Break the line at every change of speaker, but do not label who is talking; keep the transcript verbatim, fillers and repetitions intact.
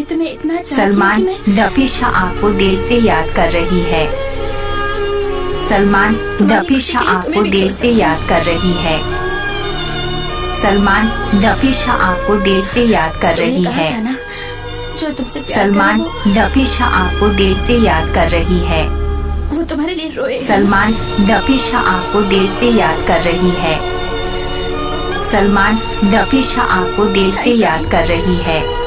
तुम्हें इतना चाहती हूँ
सलमान,
कि मैं-
डफीशा आपको दिल से याद कर रही है। सलमान,
तुम्हारी
डफीशा
खुशी के लिए
आपको
तुम्हें भी
दिल
छोड़
से
सकती
याद कर रही है। सलमान, डफीशा आपको दिल से याद कर
तुमने
रही
कहा
है।
था ना, जो तुमसे प्यार
सलमान,
करे वो,
डफीशा आपको दिल से याद कर रही है।
वो तुम्हारे लिए रोएगा।
सलमान, डफीशा आपको दिल से याद कर रही है। सलमान, डफीशा आपको दिल से याद कर रही है।